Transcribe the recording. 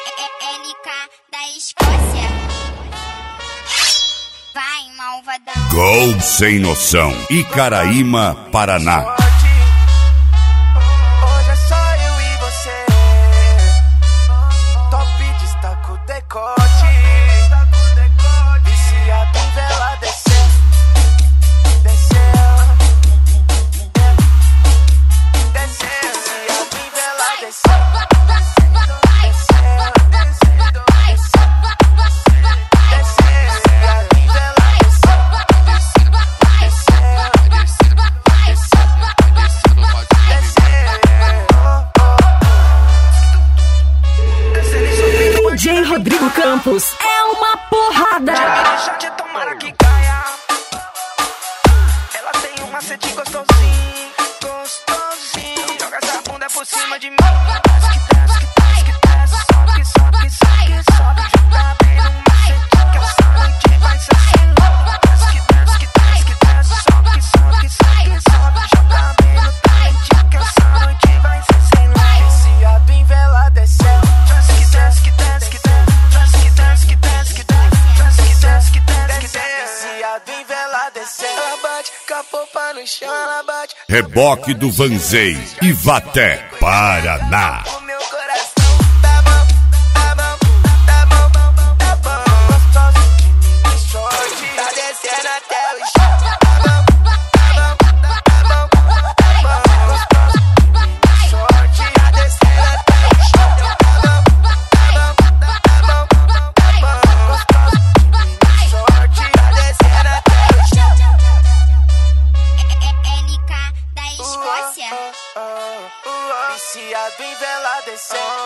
NK da Escócia. Vai, malvadão. Gol sem noção. Icaraíma, Paraná. Hoje é só eu e você. Top destaca o decote. Viciado em vela descer. Descer. Descer. Viciado em vela descer. DJ Rodrigo Campos é uma porrada. Deixa tomara que caia. Ela tem um macete gostosinho, gostosinho. Joga essa bunda por cima de mim. Desce, desce, desce, desce. Sobe, sobe, sobe, sobe. Joga bem no macete que essa noite vai ser sem louco. Desce, desce, desce, desce. Sobe, sobe, sobe, sobe. Joga bem no talente que essa noite vai ser sem louco. Viciado em vela desceu. Desce, desce, desce. Reboque do Vanzei, Ivaté, Paraná. O meu coração tá bom, tá bom, tá bom, tá bom. Gostoso de mini short, tá descendo até o chão. Tá bom, tá bom, tá bom, tá bom. Gostoso de mini short, tá descendo até o chão. Tá bom, tá bom, tá bom, tá bom. Gostoso de mini short, tá descendo até o chão. NK da Escócia. Viciado em vela descer.